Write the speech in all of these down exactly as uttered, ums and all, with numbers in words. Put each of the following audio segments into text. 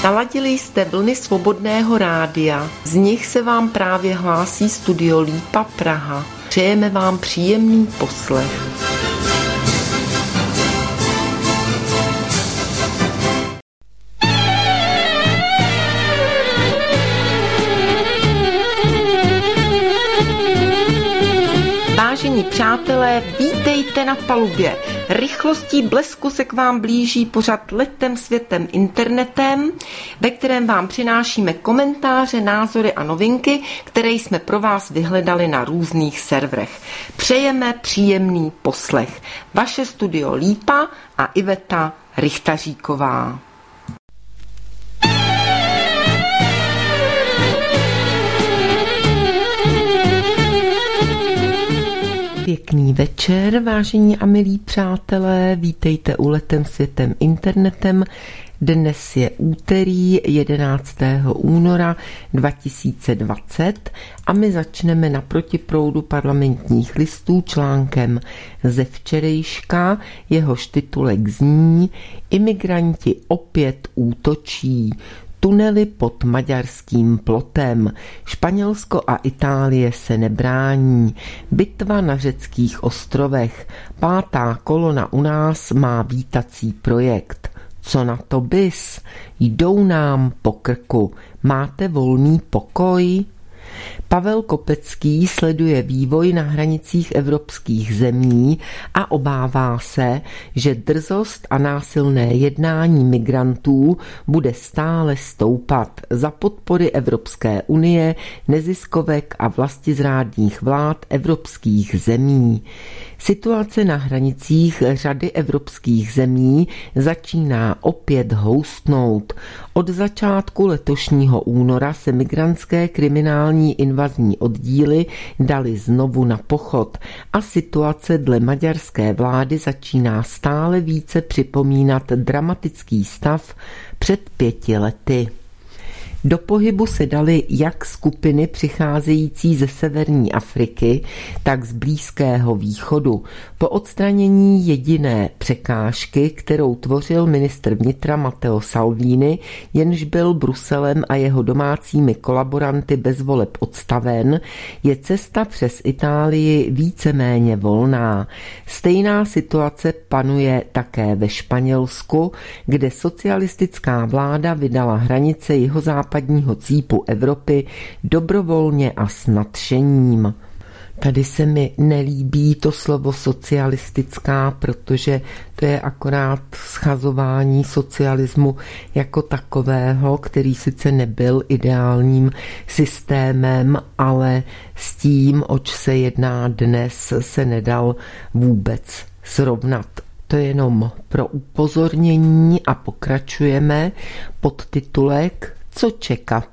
Naladili jste vlny Svobodného rádia, z nich se vám právě hlásí Studio Lípa Praha. Přejeme vám příjemný poslech. Vážení přátelé, vítejte na palubě. Rychlostí blesku se k vám blíží pořad Letem světem internetem, ve kterém vám přinášíme komentáře, názory a novinky, které jsme pro vás vyhledali na různých serverech. Přejeme příjemný poslech. Vaše Studio Lípa a Iveta Richtaříková. Pěkný večer, vážení a milí přátelé, vítejte u Letem světem internetem. Dnes je úterý jedenáctého února dva tisíce dvacet a my začneme na protiproudu parlamentních listů článkem ze včerejška. Jehož titulek zní: Imigranti opět útočí. Tunely pod maďarským plotem. Španělsko a Itálie se nebrání. Bitva na řeckých ostrovech. Pátá kolona u nás má vítací projekt. Co na to bys? Jdou nám po krku. Máte volný pokoj? Pavel Kopecký sleduje vývoj na hranicích evropských zemí a obává se, že drzost a násilné jednání migrantů bude stále stoupat za podpory Evropské unie, neziskovek a vlastizrádních vlád evropských zemí. Situace na hranicích řady evropských zemí začíná opět houstnout. Od začátku letošního února se migrantské kriminální invazní oddíly dali znovu na pochod a situace dle maďarské vlády začíná stále více připomínat dramatický stav před pěti lety. Do pohybu se daly jak skupiny přicházející ze severní Afriky, tak z Blízkého východu. Po odstranění jediné překážky, kterou tvořil ministr vnitra Matteo Salvini, jenž byl Bruselem a jeho domácími kolaboranty bez voleb odstaven, je cesta přes Itálii víceméně volná. Stejná situace panuje také ve Španělsku, kde socialistická vláda vydala hranice jihozápadního cípu Evropy dobrovolně a s nadšením. Tady se mi nelíbí to slovo socialistická, protože to je akorát schazování socialismu jako takového, který sice nebyl ideálním systémem, ale s tím, oč se jedná dnes, se nedal vůbec srovnat. To je jenom pro upozornění a pokračujeme. Podtitulek: Co čekat?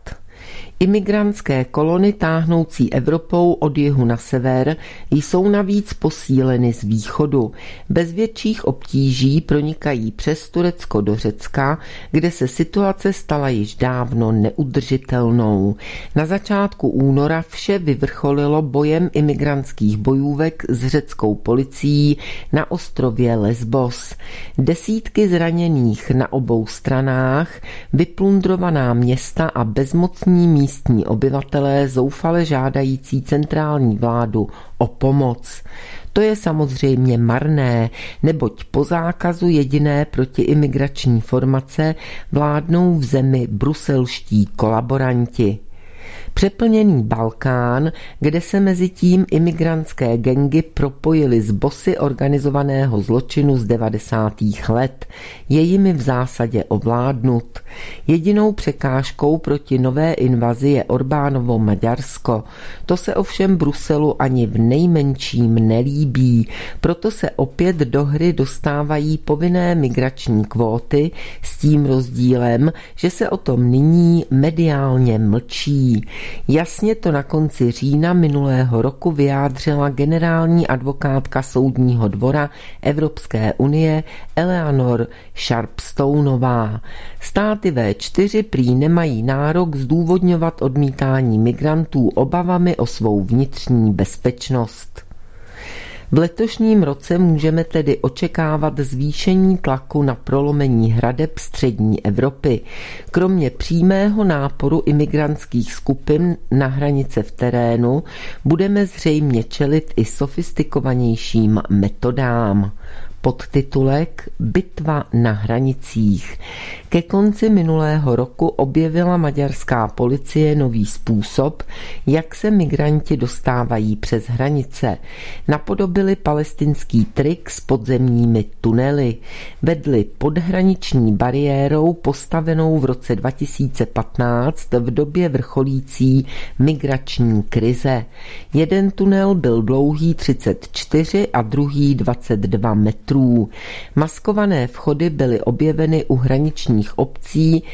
Imigrantské kolony táhnoucí Evropou od jihu na sever jsou navíc posíleny z východu. Bez větších obtíží pronikají přes Turecko do Řecka, kde se situace stala již dávno neudržitelnou. Na začátku února vše vyvrcholilo bojem imigrantských bojůvek s řeckou policií na ostrově Lesbos. Desítky zraněných na obou stranách, vyplundrovaná města a bezmocní místní Místní obyvatelé zoufale žádající centrální vládu o pomoc. To je samozřejmě marné, neboť po zákazu jediné protiimigrační formace vládnou v zemi bruselští kolaboranti. Přeplněný Balkán, kde se mezi tím imigrantské gangy propojily s bossy organizovaného zločinu z devadesátých let, je jimi v zásadě ovládnut. Jedinou překážkou proti nové invazi je Orbánovo Maďarsko. To se ovšem Bruselu ani v nejmenším nelíbí, proto se opět do hry dostávají povinné migrační kvóty s tím rozdílem, že se o tom nyní mediálně mlčí. Jasně to na konci října minulého roku vyjádřila generální advokátka Soudního dvora Evropské unie Eleanor Sharpstoneová. Státy vé čtyři prý nemají nárok zdůvodňovat odmítání migrantů obavami o svou vnitřní bezpečnost. V letošním roce můžeme tedy očekávat zvýšení tlaku na prolomení hradeb střední Evropy. Kromě přímého náporu imigrantských skupin na hranice v terénu budeme zřejmě čelit i sofistikovanějším metodám. Podtitulek Bitva na hranicích. Ke konci minulého roku objevila maďarská policie nový způsob, jak se migranti dostávají přes hranice. Napodobili palestinský trik s podzemními tunely. Vedli pod hraniční bariérou postavenou v roce dva tisíce patnáct v době vrcholící migrační krize. Jeden tunel byl dlouhý třicet čtyři a druhý dvacet dva metrů. Maskované vchody byly objeveny u hraničních obcí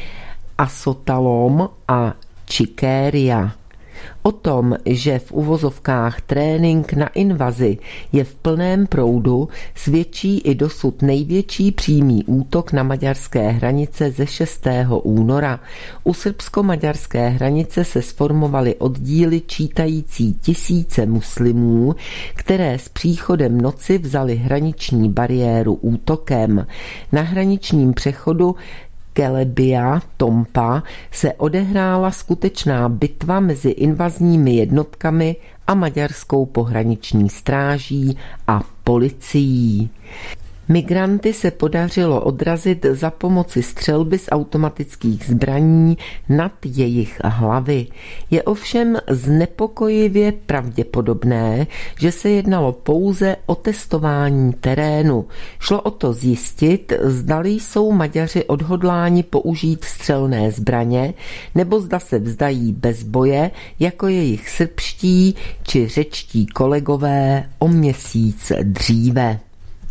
Asotalom a Čikéria. O tom, že v uvozovkách trénink na invazi je v plném proudu, svědčí i dosud největší přímý útok na maďarské hranice ze šestého února. U srbsko-maďarské hranice se sformovaly oddíly čítající tisíce muslimů, které s příchodem noci vzali hraniční bariéru útokem. Na hraničním přechodu Kelebia Tompa se odehrála skutečná bitva mezi invazními jednotkami a maďarskou pohraniční stráží a policií. Migranty se podařilo odrazit za pomoci střelby z automatických zbraní nad jejich hlavy. Je ovšem znepokojivě pravděpodobné, že se jednalo pouze o testování terénu. Šlo o to zjistit, zdali jsou Maďaři odhodláni použít střelné zbraně, nebo zda se vzdají bez boje, jako jejich srbští či řečtí kolegové o měsíc dříve.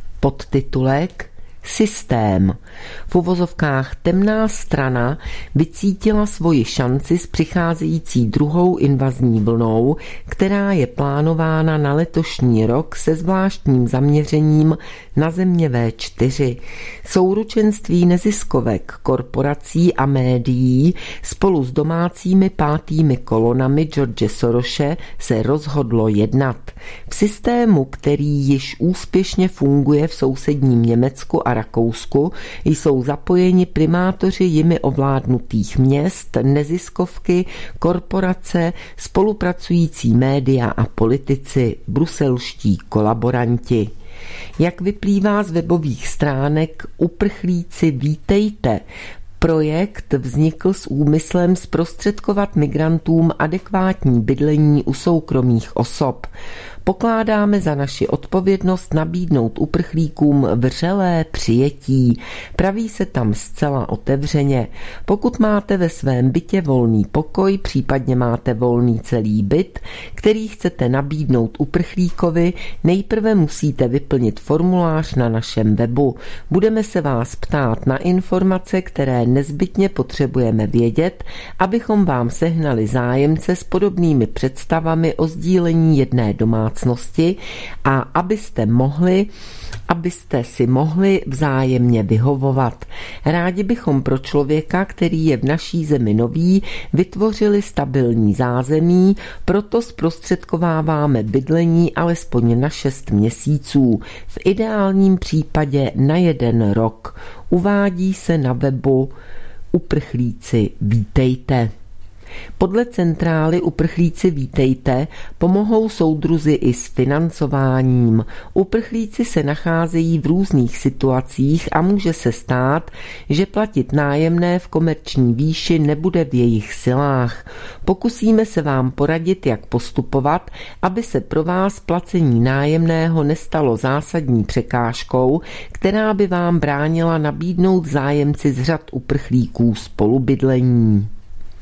Podtitulek Systém. V uvozovkách temná strana vycítila svoji šanci s přicházející druhou invazní vlnou, která je plánována na letošní rok se zvláštním zaměřením na země vé čtyři. Souručenství neziskovek, korporací a médií spolu s domácími pátými kolonami George Sorose se rozhodlo jednat. V systému, který již úspěšně funguje v sousedním Německu a Rakousku, jsou zapojeni primátoři jimi ovládnutých měst, neziskovky, korporace, spolupracující média a politici, bruselští kolaboranti. Jak vyplývá z webových stránek Uprchlíci vítejte, projekt vznikl s úmyslem zprostředkovat migrantům adekvátní bydlení u soukromých osob. Pokládáme za naši odpovědnost nabídnout uprchlíkům vřelé přijetí. Praví se tam zcela otevřeně. Pokud máte ve svém bytě volný pokoj, případně máte volný celý byt, který chcete nabídnout uprchlíkovi, nejprve musíte vyplnit formulář na našem webu. Budeme se vás ptát na informace, které nezbytně potřebujeme vědět, abychom vám sehnali zájemce s podobnými představami o sdílení jedné domácnosti a abyste mohli, abyste si mohli vzájemně vyhovovat. Rádi bychom pro člověka, který je v naší zemi nový, vytvořili stabilní zázemí, proto zprostředkováváme bydlení alespoň na šest měsíců, v ideálním případě na jeden rok. Uvádí se na webu Uprchlíci vítejte. Podle centrály Uprchlíci vítejte pomohou soudruzi i s financováním. Uprchlíci se nacházejí v různých situacích a může se stát, že platit nájemné v komerční výši nebude v jejich silách. Pokusíme se vám poradit, jak postupovat, aby se pro vás placení nájemného nestalo zásadní překážkou, která by vám bránila nabídnout zájemci z řad uprchlíků spolubydlení.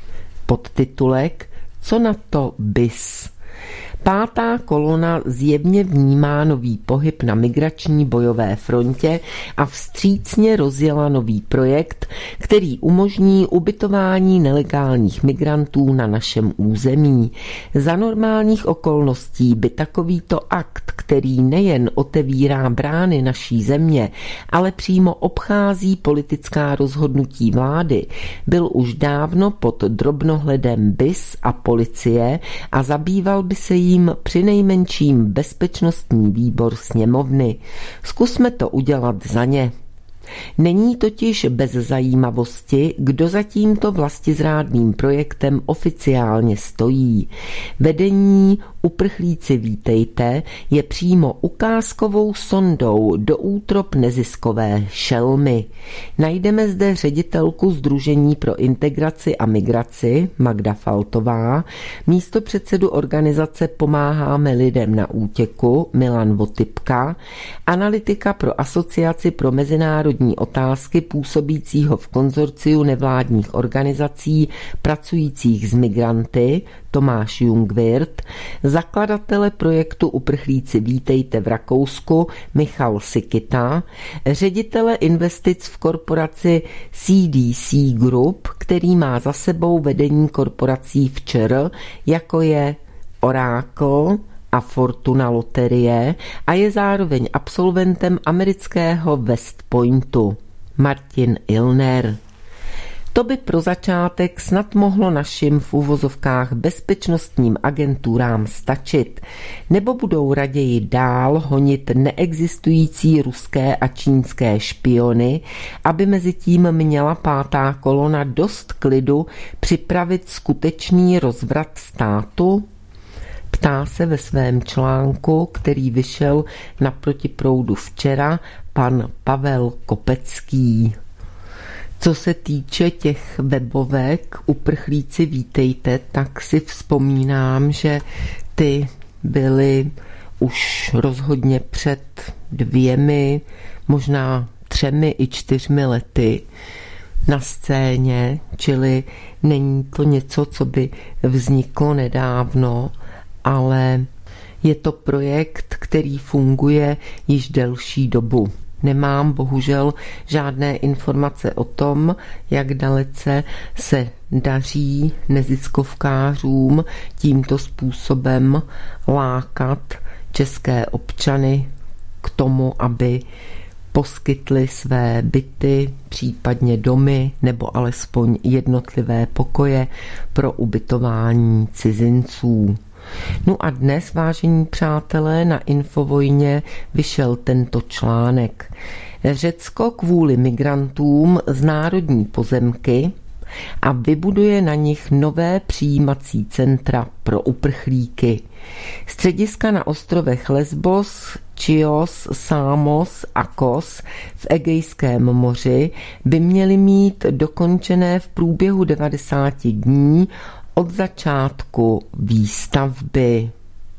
Podtitulek Co na to bys? Pátá kolona zjevně vnímá nový pohyb na migrační bojové frontě a vstřícně rozjela nový projekt, který umožní ubytování nelegálních migrantů na našem území. Za normálních okolností by takovýto akt, který nejen otevírá brány naší země, ale přímo obchází politická rozhodnutí vlády, byl už dávno pod drobnohledem B I S a policie a zabýval by se jí prosím přinejmenším bezpečnostní výbor sněmovny. Zkusme to udělat za ně. Není totiž bez zajímavosti, kdo za tímto vlastizrádným projektem oficiálně stojí. Vedení Uprchlíci vítejte je přímo ukázkovou sondou do útrop neziskové šelmy. Najdeme zde ředitelku Sdružení pro integraci a migraci Magda Faltová, místopředsedu organizace Pomáháme lidem na útěku Milan Votypka, analytika pro Asociaci pro mezinárodní otázky působícího v konzorciu nevládních organizací pracujících s migranty Tomáš Jungwirth, zakladatele projektu Uprchlíci vítejte v Rakousku Michal Sikita, ředitele investic v korporaci C D C Group, který má za sebou vedení korporací v ČR, jako je Oracle a Fortuna Loterie, a je zároveň absolventem amerického West Pointu Martin Illner. To by pro začátek snad mohlo našim v uvozovkách bezpečnostním agenturám stačit, nebo budou raději dál honit neexistující ruské a čínské špiony, aby mezi tím měla pátá kolona dost klidu připravit skutečný rozvrat státu? Ptá se ve svém článku, který vyšel na Protiproudu včera, pan Pavel Kopecký. Co se týče těch webovek Uprchlíci vítejte, tak si vzpomínám, že ty byly už rozhodně před dvěmi, možná třemi i čtyřmi lety na scéně, čili není to něco, co by vzniklo nedávno, ale je to projekt, který funguje již delší dobu. Nemám bohužel žádné informace o tom, jak dalece se daří neziskovkářům tímto způsobem lákat české občany k tomu, aby poskytli své byty, případně domy nebo alespoň jednotlivé pokoje pro ubytování cizinců. No a dnes, vážení přátelé, na Infovojně vyšel tento článek. Řecko kvůli migrantům znárodní pozemky a vybuduje na nich nové přijímací centra pro uprchlíky. Střediska na ostrovech Lesbos, Chios, Samos a Kos v Egejském moři by měly mít dokončené v průběhu devadesáti dní od začátku výstavby.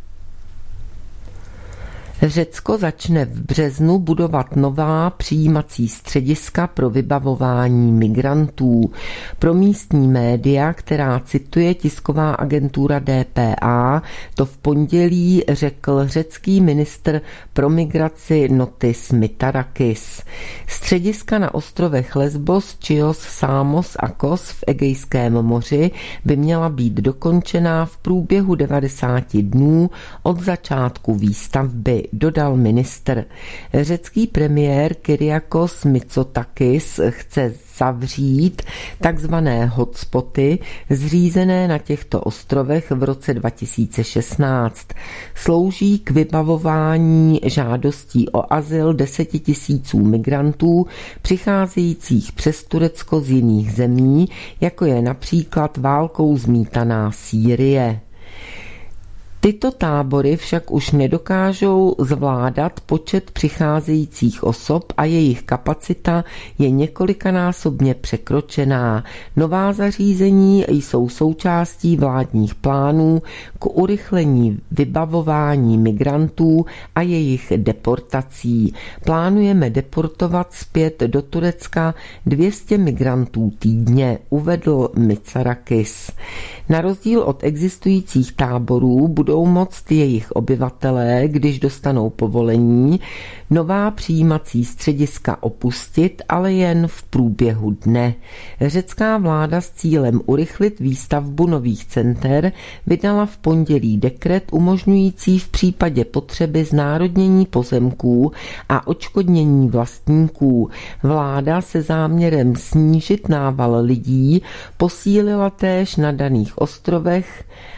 Řecko začne v březnu budovat nová přijímací střediska pro vybavování migrantů. Pro místní média, která cituje tisková agentura D P A, to v pondělí řekl řecký ministr pro migraci Notis Mitarakis. Střediska na ostrovech Lesbos, Chios, Samos a Kos v Egejském moři by měla být dokončená v průběhu devadesáti dnů od začátku výstavby, dodal ministr. Řecký premiér Kyriakos Mitsotakis chce zavřít takzvané hotspoty zřízené na těchto ostrovech v roce dva tisíce šestnáct. Slouží k vybavování žádostí o azyl desetitisíců migrantů přicházejících přes Turecko z jiných zemí, jako je například válkou zmítaná Sýrie. Tyto tábory však už nedokážou zvládat počet přicházejících osob a jejich kapacita je několikanásobně překročená. Nová zařízení jsou součástí vládních plánů k urychlení vybavování migrantů a jejich deportací. Plánujeme deportovat zpět do Turecka dvě stě migrantů týdně, uvedl Mitsarakis. Na rozdíl od existujících táborů budou moct jejich obyvatelé, když dostanou povolení, nová přijímací střediska opustit, ale jen v průběhu dne. Řecká vláda s cílem urychlit výstavbu nových center vydala v pondělí dekret umožňující v případě potřeby znárodnění pozemků a odškodnění vlastníků. Vláda se záměrem snížit nával lidí posílila též na daných ostrovech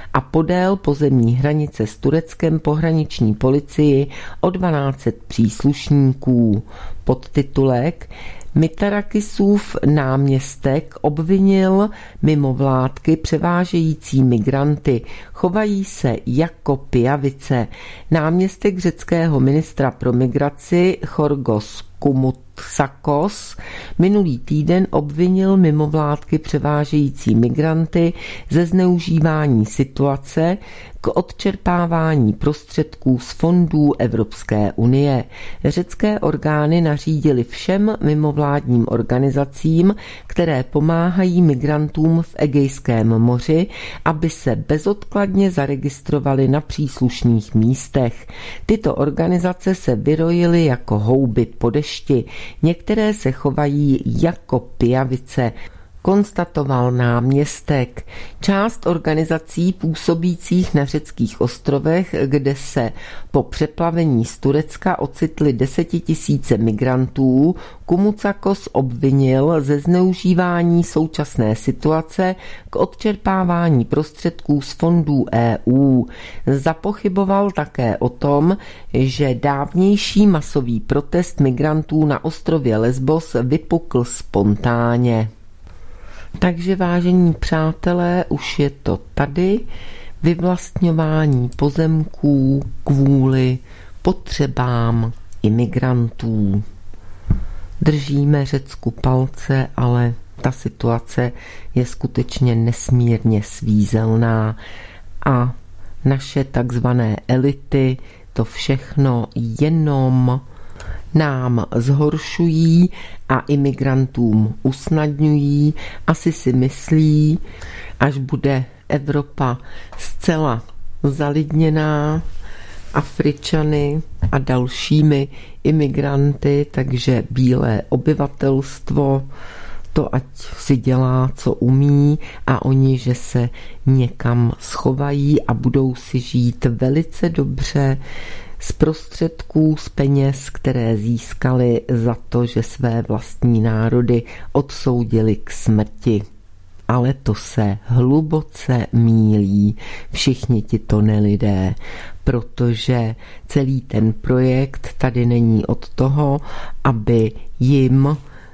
a podél pozemní hranice s Tureckem pohraniční policii o dvanáct set příslušníků. Podtitulek: Mitarakisův náměstek obvinil mimovládky převážející migranty. Chovají se jako pijavice. Náměstek řeckého ministra pro migraci Chorgos Koumoutsakos minulý týden obvinil mimovládky převážející migranty ze zneužívání situace k odčerpávání prostředků z fondů Evropské unie. Řecké orgány nařídily všem mimovládním organizacím, které pomáhají migrantům v Egejském moři, aby se bezodkladně zaregistrovali na příslušných místech. Tyto organizace se vyrojily jako houby po dešti. Některé se chovají jako pijavice, konstatoval náměstek. Část organizací působících na řeckých ostrovech, kde se po přeplavení z Turecka ocitly desetitisíce migrantů, Koumoutsakos obvinil ze zneužívání současné situace k odčerpávání prostředků z fondů E U. Zapochyboval také o tom, že dávnější masový protest migrantů na ostrově Lesbos vypukl spontánně. Takže, vážení přátelé, už je to tady. Vyvlastňování pozemků kvůli potřebám imigrantů. Držíme Řecku palce, ale ta situace je skutečně nesmírně svízelná a naše takzvané elity to všechno jenom nám zhoršují a imigrantům usnadňují. Asi si myslí, až bude Evropa zcela zalidněná Afričany a dalšími imigranty, takže bílé obyvatelstvo to ať si dělá, co umí, a oni, že se někam schovají a budou si žít velice dobře z prostředků, z peněz, které získali za to, že své vlastní národy odsoudili k smrti. Ale to se hluboce mýlí všichni tito nelidé, protože celý ten projekt tady není od toho, aby jim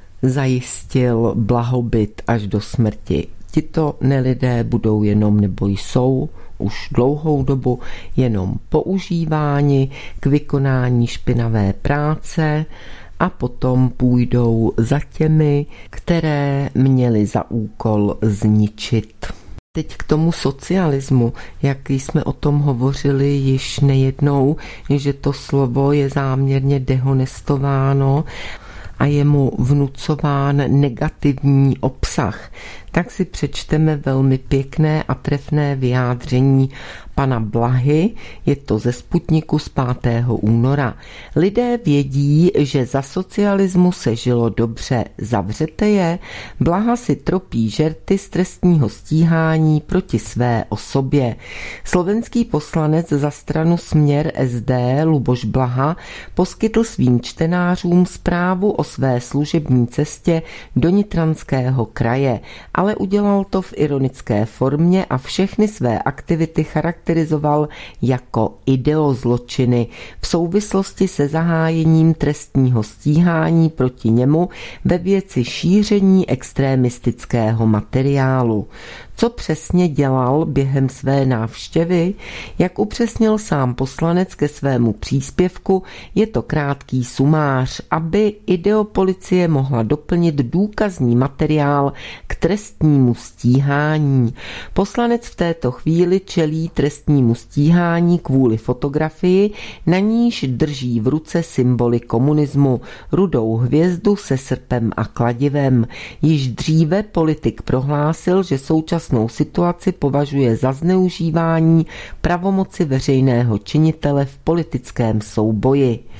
zajistil blahobyt až do smrti. Tito nelidé budou jenom, nebo jsou už dlouhou dobu jenom používáni k vykonání špinavé práce a potom půjdou za těmi, které měli za úkol zničit. Teď k tomu socialismu, jak jsme o tom hovořili již nejednou, že to slovo je záměrně dehonestováno a je mu vnucován negativní obsah, tak si přečteme velmi pěkné a trefné vyjádření pana Blahy, je to ze Sputniku z pátého února. Lidé vědí, že za socialismu se žilo dobře, zavřete je. Blaha si tropí žerty z trestního stíhání proti své osobě. Slovenský poslanec za stranu Směr S D Luboš Blaha poskytl svým čtenářům zprávu o své služební cestě do Nitranského kraje, ale udělal to v ironické formě a všechny své aktivity charakterizoval jako ideozločiny v souvislosti se zahájením trestního stíhání proti němu ve věci šíření extremistického materiálu. Co přesně dělal během své návštěvy? Jak upřesnil sám poslanec ke svému příspěvku, je to krátký sumář, aby ideopolicie mohla doplnit důkazní materiál k trestnímu stíhání. Poslanec v této chvíli čelí trestnímu stíhání kvůli fotografii, na níž drží v ruce symboly komunismu, rudou hvězdu se srpem a kladivem. Již dříve politik prohlásil, že současnou situaci považuje za zneužívání pravomoci veřejného činitele v politickém souboji.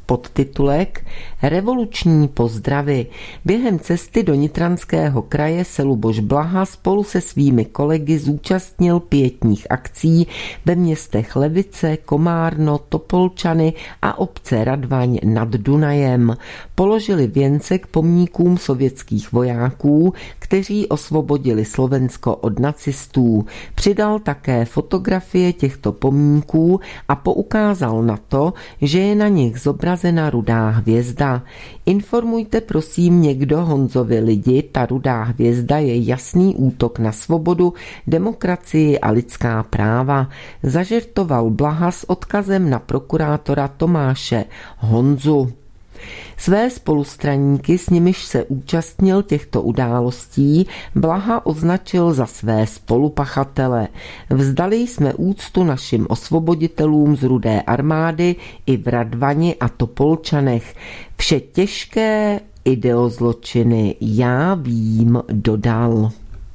Podtitulek Revoluční pozdravy. Během cesty do Nitranského kraje se Luboš Blaha spolu se svými kolegy zúčastnil pietních akcí ve městech Levice, Komárno, Topolčany a obce Radvaň nad Dunajem. Položili věnce k pomníkům sovětských vojáků, kteří osvobodili Slovensko od nacistů. Přidal také fotografie těchto pomníků a poukázal na to, že je na nich zobrazena rudá hvězda. Informujte prosím někdo Honzovi lidi, ta rudá hvězda je jasný útok na svobodu, demokracii a lidská práva. Zažertoval Blaha s odkazem na prokurátora Tomáše Honzu. Své spolustraníky, s nimiž se účastnil těchto událostí, Blaha označil za své spolupachatele. Vzdali jsme úctu našim osvoboditelům z Rudé armády i v Radvani a Topolčanech. Vše těžké ideozločiny já vím, dodal.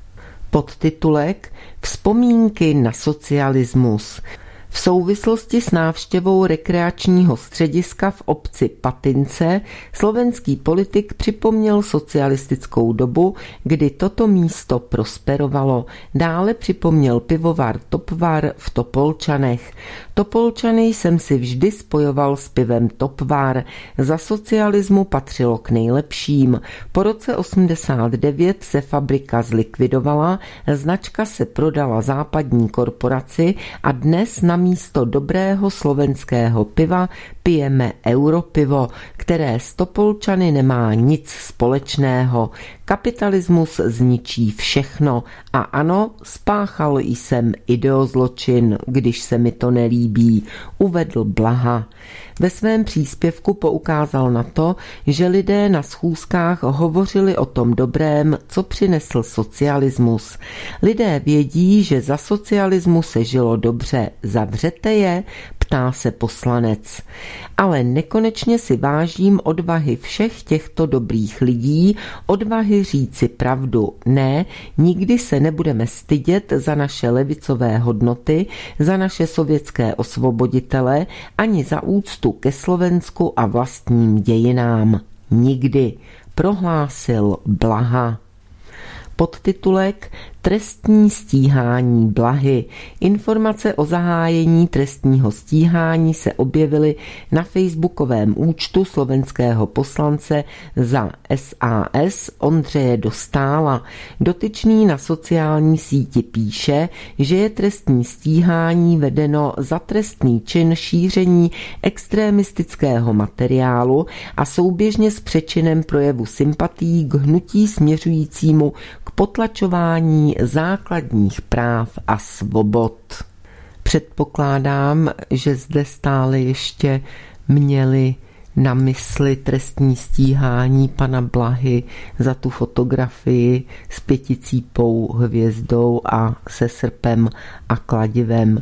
Podtitulek Vzpomínky na socialismus. V souvislosti s návštěvou rekreačního střediska v obci Patince slovenský politik připomněl socialistickou dobu, kdy toto místo prosperovalo. Dále připomněl pivovar Topvar v Topolčanech. Topolčany jsem si vždy spojoval s pivem Topvar. Za socialismu patřilo k nejlepším. Po roce osmdesát devět se fabrika zlikvidovala, značka se prodala západní korporaci a dnes na místo dobrého slovenského piva pijeme Europivo, které s Topolčany nemá nic společného. Kapitalismus zničí všechno a ano, spáchal jsem ideozločin, když se mi to nelíbí, uvedl Blaha. Ve svém příspěvku poukázal na to, že lidé na schůzkách hovořili o tom dobrém, co přinesl socialismus. Lidé vědí, že za socialismu se žilo dobře. Zavřete je? Ptá se poslanec. Ale nekonečně si vážím odvahy všech těchto dobrých lidí, odvahy říci pravdu. Ne, nikdy se nebudeme stydět za naše levicové hodnoty, za naše sovětské osvoboditele, ani za úctu ke Slovensku a vlastním dějinám. Nikdy, prohlásil Blaha. Podtitulek Trestní stíhání Blahy. Informace o zahájení trestního stíhání se objevily na facebookovém účtu slovenského poslance za S A S Ondřeje Dostála. Dotyčný na sociální síti píše, že je trestní stíhání vedeno za trestný čin šíření extremistického materiálu a souběžně s přečinem projevu sympatií k hnutí směřujícímu k potlačování základních práv a svobod. Předpokládám, že zde stále ještě měli na mysli trestní stíhání pana Blahy za tu fotografii s pěticípou hvězdou a se srpem a kladivem.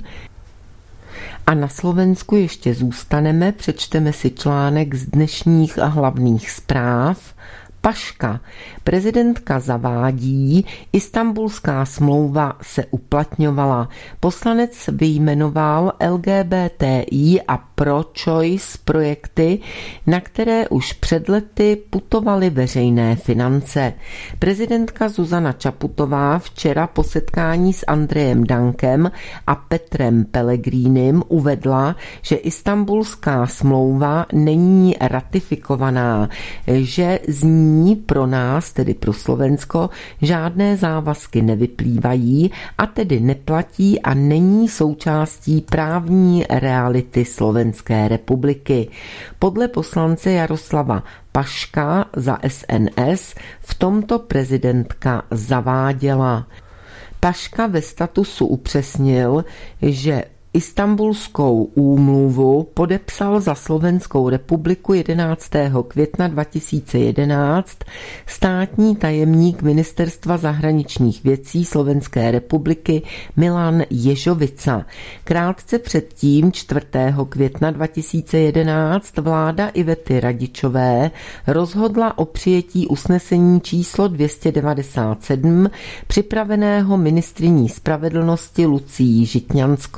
A na Slovensku ještě zůstaneme, přečteme si článek z dnešních a hlavních zpráv. Paška. Prezidentka zavádí, Istanbulská smlouva se uplatňovala. Poslanec vyjmenoval L G B T I a pro-choice projekty, na které už před lety putovaly veřejné finance. Prezidentka Zuzana Čaputová včera po setkání s Andrejem Dankem a Petrem Pellegrínim uvedla, že Istanbulská smlouva není ratifikovaná, že z ní pro nás, tedy pro Slovensko, žádné závazky nevyplývají a tedy neplatí a není součástí právní reality Slovenské republiky. Podle poslance Jaroslava Paška za S N S v tomto prezidentka zaváděla. Paška ve statusu upřesnil, že Istanbulskou úmluvu podepsal za Slovenskou republiku jedenáctého května dva tisíce jedenáct státní tajemník Ministerstva zahraničních věcí Slovenské republiky Milan Ježovica. Krátce předtím čtvrtého května dva tisíce jedenáct vláda Ivety Radičové rozhodla o přijetí usnesení číslo dvě stě devadesát sedm připraveného ministryní spravedlnosti Lucií Žitňanskou,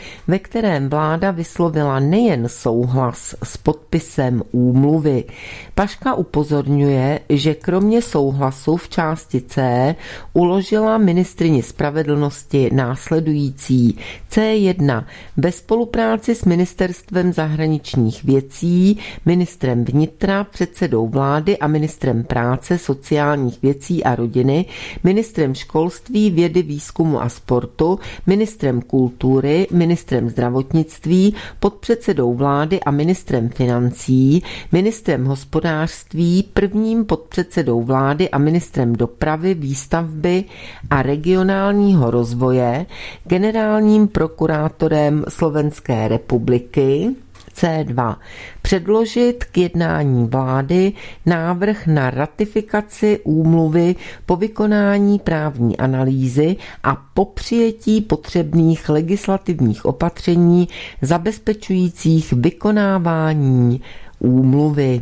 ve kterém vláda vyslovila nejen souhlas s podpisem úmluvy. Paška upozorňuje, že kromě souhlasu v části C uložila ministryni spravedlnosti následující: C jedna. Ve spolupráci s ministerstvem zahraničních věcí, ministrem vnitra, předsedou vlády a ministrem práce, sociálních věcí a rodiny, ministrem školství, vědy, výzkumu a sportu, ministrem kultury, ministrem zdravotnictví, podpředsedou vlády a ministrem financí, ministrem hospodářství, prvním podpředsedou vlády a ministrem dopravy, výstavby a regionálního rozvoje, generálním prokurátorem Slovenské republiky. C dva. Předložit k jednání vlády návrh na ratifikaci úmluvy po vykonání právní analýzy a po přijetí potřebných legislativních opatření zabezpečujících vykonávání úmluvy.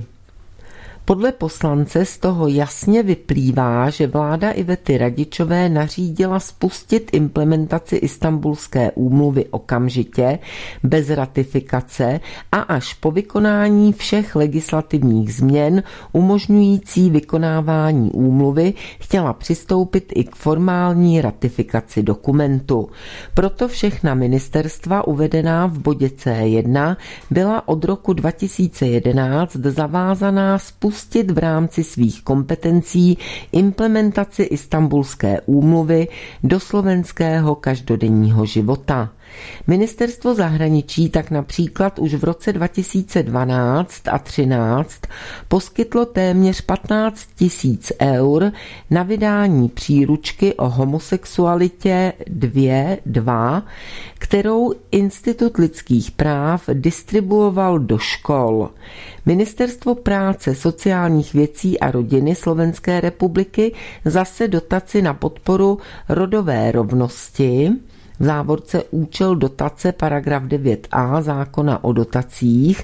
Podle poslance z toho jasně vyplývá, že vláda Ivety Radičové nařídila spustit implementaci Istanbulské úmluvy okamžitě, bez ratifikace a až po vykonání všech legislativních změn umožňující vykonávání úmluvy chtěla přistoupit i k formální ratifikaci dokumentu. Proto všechna ministerstva uvedená v bodě C jedna byla od roku dva tisíce jedenáct zavázaná spustit pustit v rámci svých kompetencí implementaci Istanbulské úmluvy do slovenského každodenního života. Ministerstvo zahraničí tak například už v roce dva tisíce dvanáct a třináct poskytlo téměř patnáct tisíc eur na vydání příručky o homosexualitě dvě dva, kterou Institut lidských práv distribuoval do škol. Ministerstvo práce, sociálních věcí a rodiny Slovenské republiky zase dotaci na podporu rodové rovnosti, v závorce účel dotace paragraf devět a zákona o dotacích,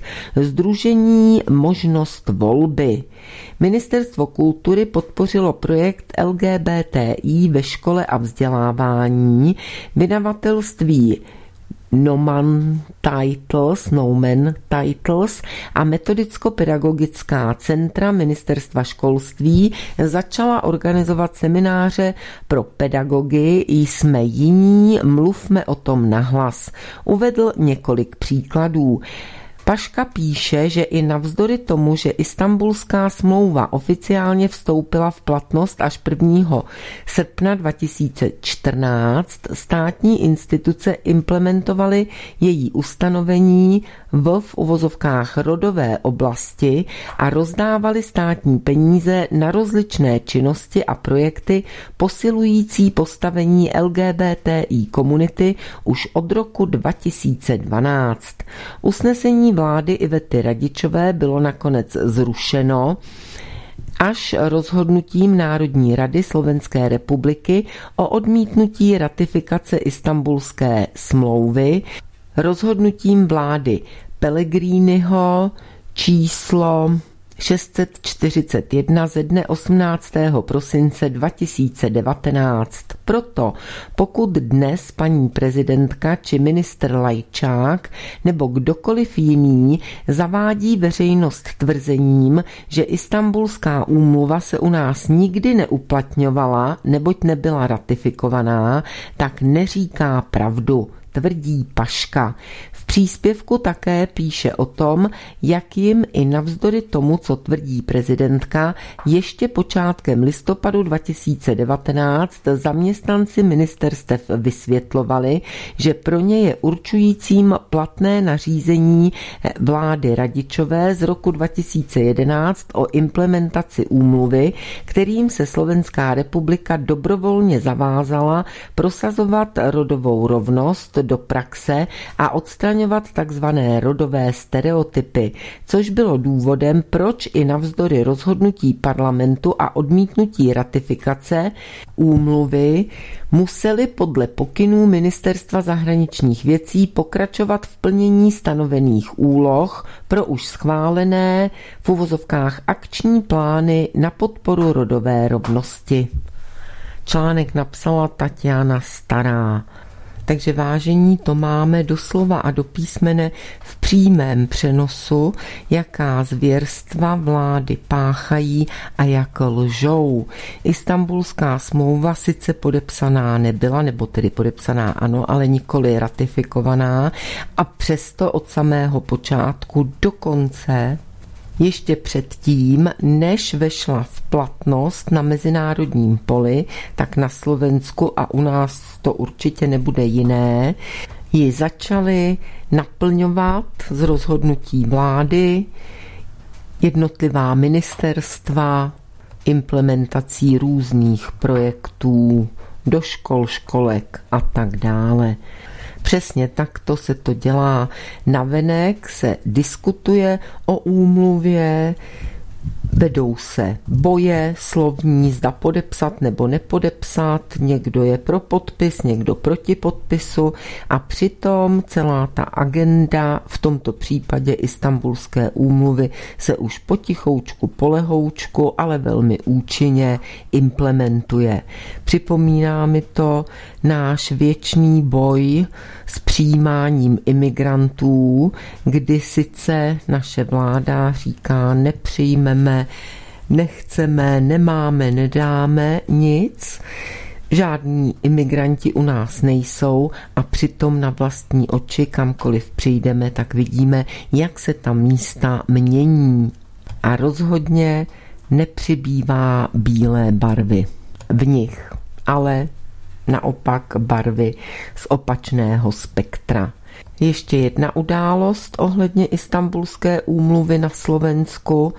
sdružení Možnost volby. Ministerstvo kultury podpořilo projekt L G B T I ve škole a vzdělávání, vydavatelství Noman Titles, Nomen Titles a metodicko-pedagogická centra Ministerstva školství začala organizovat semináře pro pedagogy Jsme jiní, mluvme o tom nahlas. Uvedl několik příkladů. Paška píše, že i navzdory tomu, že Istanbulská smlouva oficiálně vstoupila v platnost až prvního srpna dva tisíce čtrnáct, státní instituce implementovaly její ustanovení v, v uvozovkách rodové oblasti a rozdávaly státní peníze na rozličné činnosti a projekty posilující postavení L G B T I komunity už od roku dva tisíce dvanáct. Usnesení vlády Ivety Radičové bylo nakonec zrušeno až rozhodnutím Národní rady Slovenské republiky o odmítnutí ratifikace Istanbulské smlouvy, rozhodnutím vlády Pellegriniho číslo šest set čtyřicet jedna ze dne osmnáctého prosince dva tisíce devatenáct. Proto pokud dnes paní prezidentka či ministr Lajčák nebo kdokoliv jiný zavádí veřejnost tvrzením, že Istanbulská úmluva se u nás nikdy neuplatňovala, neboť nebyla ratifikovaná, tak neříká pravdu, tvrdí Paška. V příspěvku také píše o tom, jak jim i navzdory tomu, co tvrdí prezidentka, ještě počátkem listopadu dva tisíce devatenáct zaměstnanci ministerstev vysvětlovali, že pro ně je určujícím platné nařízení vlády Radičové z roku dva tisíce jedenáct o implementaci úmluvy, kterým se Slovenská republika dobrovolně zavázala prosazovat rodovou rovnost do praxe a odstraňovat takzvané rodové stereotypy, což bylo důvodem, proč i navzdory rozhodnutí parlamentu a odmítnutí ratifikace úmluvy museli podle pokynů Ministerstva zahraničních věcí pokračovat v plnění stanovených úloh pro už schválené v uvozovkách akční plány na podporu rodové rovnosti. Článek napsala Tatiana Stará. Takže vážení, to máme doslova a do písmene v přímém přenosu, jaká zvěrstva vlády páchají a jak lžou. Istanbulská smlouva sice podepsaná nebyla, nebo tedy podepsaná ano, ale nikoli ratifikovaná, a přesto od samého počátku do konce, ještě předtím, než vešla v platnost na mezinárodním poli, tak na Slovensku, a u nás to určitě nebude jiné, ji začaly naplňovat z rozhodnutí vlády jednotlivá ministerstva, implementací různých projektů do škol, školek a tak dále. Přesně takto se to dělá. Navenek se diskutuje o úmluvě, vedou se boje slovní, zda podepsat nebo nepodepsat, někdo je pro podpis, někdo proti podpisu a přitom celá ta agenda, v tomto případě Istanbulské úmluvy, se už potichoučku, polehoučku, ale velmi účinně implementuje. Připomíná mi to náš věčný boj s přijímáním imigrantů, kdy sice naše vláda říká, nepřijmeme, nechceme, nemáme, nedáme nic, žádní imigranti u nás nejsou a přitom na vlastní oči, kamkoliv přijdeme, tak vidíme, jak se ta místa mění a rozhodně nepřibývá bílé barvy v nich, ale naopak barvy z opačného spektra. Ještě jedna událost ohledně Istanbulské úmluvy na Slovensku.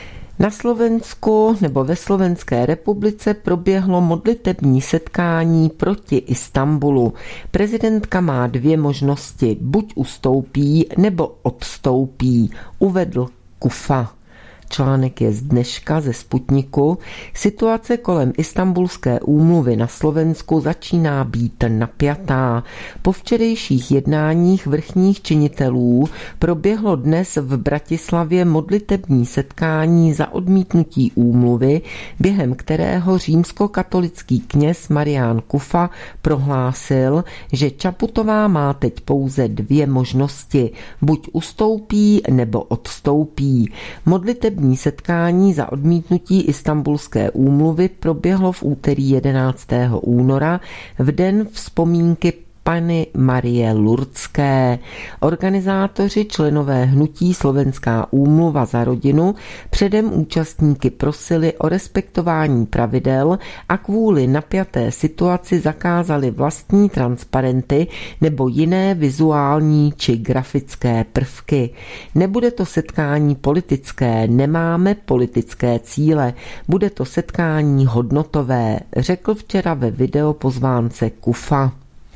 Na Slovensku nebo ve Slovenské republice proběhlo modlitební setkání proti Istanbulu. Prezidentka má dvě možnosti, buď ustoupí nebo odstoupí, uvedl Kufa. Článek je z dneška ze Sputniku. Situace kolem Istanbulské úmluvy na Slovensku začíná být napjatá. Po včerejších jednáních vrchních činitelů proběhlo dnes v Bratislavě modlitební setkání za odmítnutí úmluvy, během kterého římskokatolický kněz Marián Kufa prohlásil, že Čaputová má teď pouze dvě možnosti, buď ustoupí nebo odstoupí. Modlitební setkání za odmítnutí Istanbulské úmluvy proběhlo v úterý jedenáctého února v den vzpomínky Panny Marie Lurdské. Organizátoři, členové hnutí Slovenská úmluva za rodinu, předem účastníky prosili o respektování pravidel a kvůli napjaté situaci zakázali vlastní transparenty nebo jiné vizuální či grafické prvky. Nebude to setkání politické, nemáme politické cíle, bude to setkání hodnotové, řekl včera ve videopozvánce Kufa.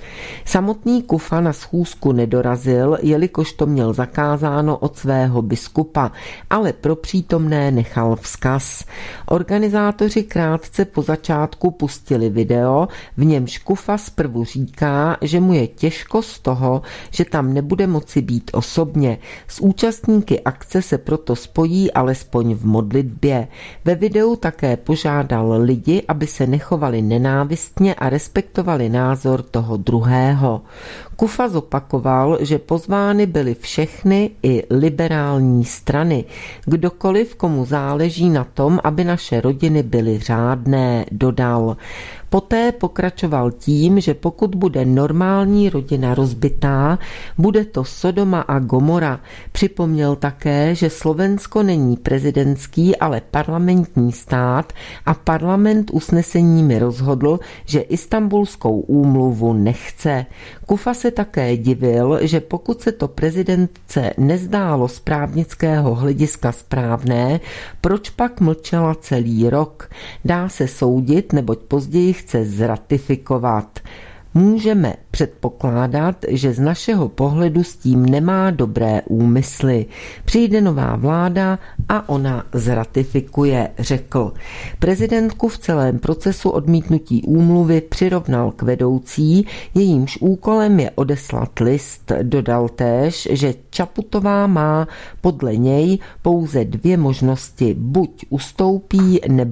Samotný Kufa na schůzku nedorazil, jelikož to měl zakázáno od svého biskupa, ale pro přítomné nechal vzkaz. Organizátoři krátce po začátku pustili video, v němž Kufa zprvu říká, že mu je těžko z toho, že tam nebude moci být osobně. S účastníky akce se proto spojí alespoň v modlitbě. Ve videu také požádal lidi, aby se nechovali nenávistně a respektovali názor toho druhého. Druhého. Kufa zopakoval, že pozvány byly všechny i liberální strany. Kdokoliv, komu záleží na tom, aby naše rodiny byly řádné, dodal. Poté pokračoval tím, že pokud bude normální rodina rozbitá, bude to Sodoma a Gomora. Připomněl také, že Slovensko není prezidentský, ale parlamentní stát a parlament usneseními rozhodl, že Istanbulskou úmluvu nechce. Kufa se také divil, že pokud se to prezidentce nezdálo z právnického hlediska správné, proč pak mlčela celý rok? Dá se soudit, neboť později chce zratifikovat. Můžeme předpokládat, že z našeho pohledu s tím nemá dobré úmysly. Přijde nová vláda a ona zratifikuje, řekl. Prezidentku v celém procesu odmítnutí úmluvy přirovnal k vedoucí, jejímž úkolem je odeslat list. Dodal též, že Čaputová má podle něj pouze dvě možnosti, buď ustoupí nebo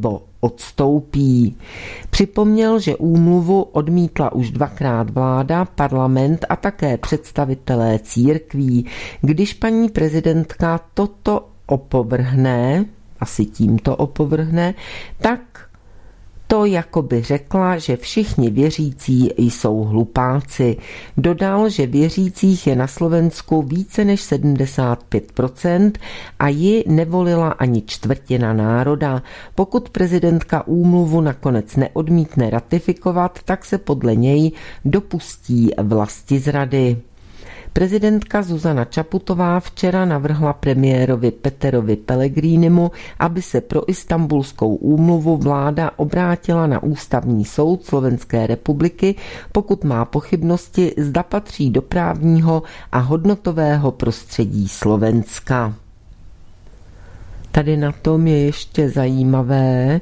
odstoupí. Připomněl, že úmluvu odmítla už dvakrát vláda, parlament a také představitelé církví. Když paní prezidentka toto opovrhne, asi tímto opovrhne, tak to jakoby řekla, že všichni věřící jsou hlupáci. Dodal, že věřících je na Slovensku více než sedmdesát pět procent a ji nevolila ani čtvrtina národa. Pokud prezidentka úmluvu nakonec neodmítne ratifikovat, tak se podle něj dopustí vlastizrady. Prezidentka Zuzana Čaputová včera navrhla premiérovi Peterovi Pellegrinimu, aby se pro Istanbulskou úmluvu vláda obrátila na Ústavní soud Slovenské republiky, pokud má pochybnosti, zda patří do právního a hodnotového prostředí Slovenska. Tady na tom je ještě zajímavé,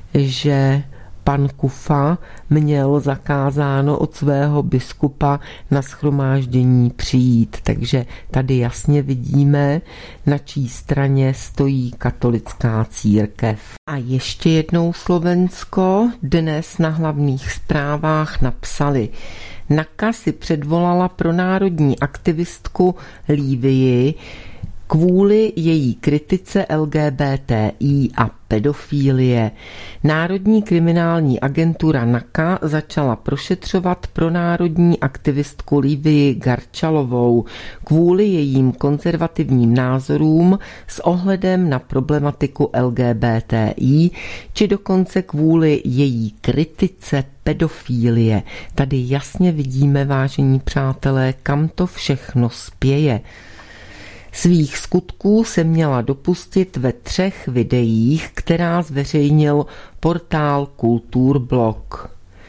že pan Kufa měl zakázáno od svého biskupa na shromáždění přijít, takže tady jasně vidíme, na čí straně stojí katolická církev. A ještě jednou Slovensko dnes na hlavních zprávách napsali: Naka si předvolala pronárodní aktivistku Lívii kvůli její kritice L G B T I a pedofilie. Národní kriminální agentura Naka začala prošetřovat pronárodní aktivistku Lívii Garčalovou kvůli jejím konzervativním názorům s ohledem na problematiku L G B T I, či dokonce kvůli její kritice pedofilie. Tady jasně vidíme, vážení přátelé, kam to všechno spěje. Svých skutků se měla dopustit ve třech videích, která zveřejnil portál Kulturblog.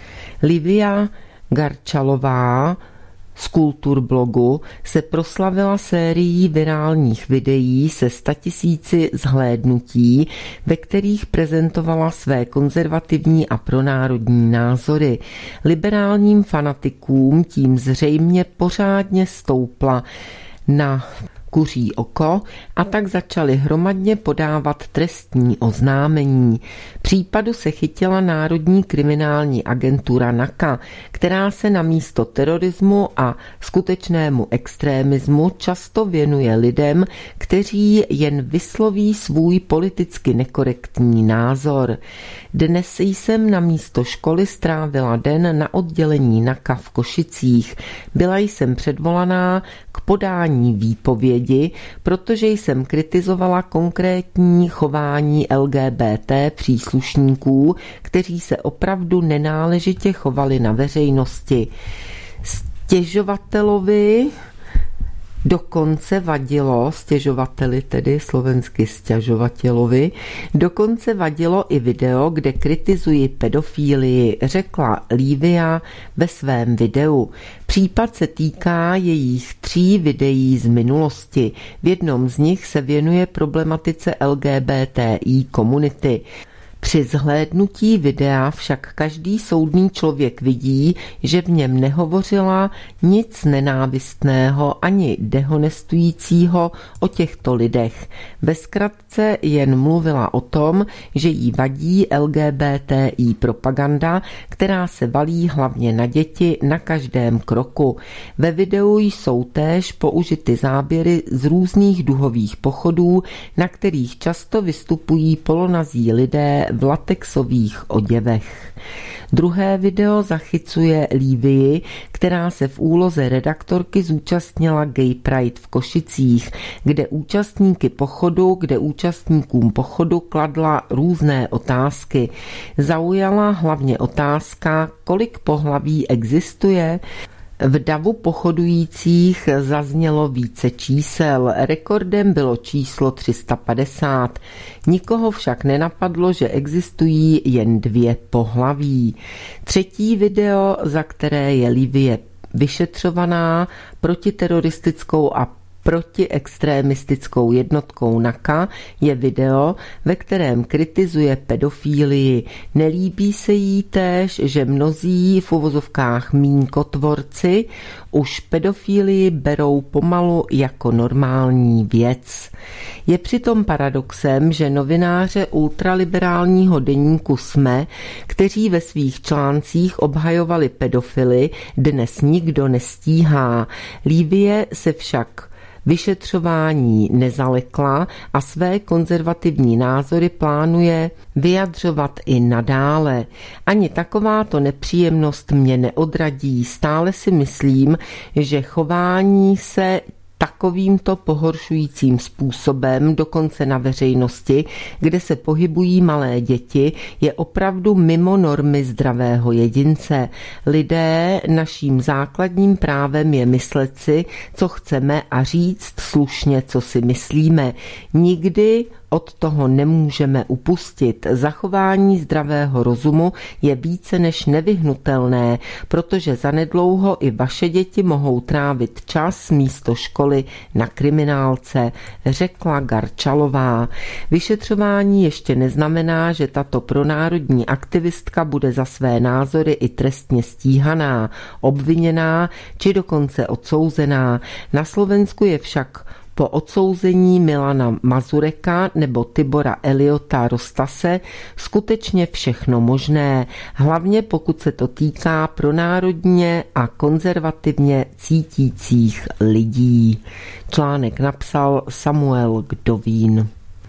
Lívia Garčalová z Kulturblogu se proslavila sérií virálních videí se statisíci zhlédnutí, ve kterých prezentovala své konzervativní a pronárodní názory. Liberálním fanatikům tím zřejmě pořádně stoupla na kuří oko a tak začali hromadně podávat trestní oznámení. Případu se chytila Národní kriminální agentura Naka, která se na místo terorismu a skutečnému extrémismu často věnuje lidem, kteří jen vysloví svůj politicky nekorektní názor. Dnes jsem na místo školy strávila den na oddělení Naka v Košicích. Byla jsem předvolaná k podání výpovědi, protože jsem kritizovala konkrétní chování L G B T příslušníků, kteří se opravdu nenáležitě chovali na veřejnosti. Stěžovatelovi dokonce vadilo, stěžovateli tedy slovensky stěžovatelovi, dokonce vadilo i video, kde kritizuji pedofílii, řekla Lívia ve svém videu. Případ se týká jejich tří videí z minulosti. V jednom z nich se věnuje problematice L G B T I komunity. Při zhlédnutí videa však každý soudný člověk vidí, že v něm nehovořila nic nenávistného ani dehonestujícího o těchto lidech. Ve zkratce jen mluvila o tom, že jí vadí L G B T I propaganda, která se valí hlavně na děti na každém kroku. Ve videu jsou též použity záběry z různých duhových pochodů, na kterých často vystupují polonazí lidé v latexových oděvech. Druhé video zachycuje Lívii, která se v úloze redaktorky zúčastnila Gay Pride v Košicích, kde účastníky pochodu, kde účastníkům pochodu kladla různé otázky. Zaujala hlavně otázka, kolik pohlaví existuje. V davu pochodujících zaznělo více čísel, rekordem bylo číslo tři sta padesát. Nikoho však nenapadlo, že existují jen dvě pohlaví. Třetí video, za které je Lívie vyšetřovaná protiteroristickou a protiextrémistickou jednotkou N A K A je video, ve kterém kritizuje pedofílii. Nelíbí se jí též, že mnozí v uvozovkách mínkotvorci už pedofílii berou pomalu jako normální věc. Je přitom paradoxem, že novináře ultraliberálního deníku S M E, kteří ve svých článcích obhajovali pedofily, dnes nikdo nestíhá. Lívie se však vyšetřování nezalekla a své konzervativní názory plánuje vyjadřovat i nadále. Ani takováto nepříjemnost mě neodradí. Stále si myslím, že chování se takovýmto pohoršujícím způsobem, dokonce na veřejnosti, kde se pohybují malé děti, je opravdu mimo normy zdravého jedince. Lidé, naším základním právem je myslet si, co chceme a říct slušně, co si myslíme. Nikdy od toho nemůžeme upustit. Zachování zdravého rozumu je více než nevyhnutelné, protože zanedlouho i vaše děti mohou trávit čas místo školy na kriminálce, řekla Garčalová. Vyšetřování ještě neznamená, že tato pronárodní aktivistka bude za své názory i trestně stíhaná, obviněná či dokonce odsouzená. Na Slovensku je však po odsouzení Milana Mazureka nebo Tibora Eliota Rostase skutečně všechno možné, hlavně pokud se to týká pronárodně a konzervativně cítících lidí. Článek napsal Samuel Kdovín.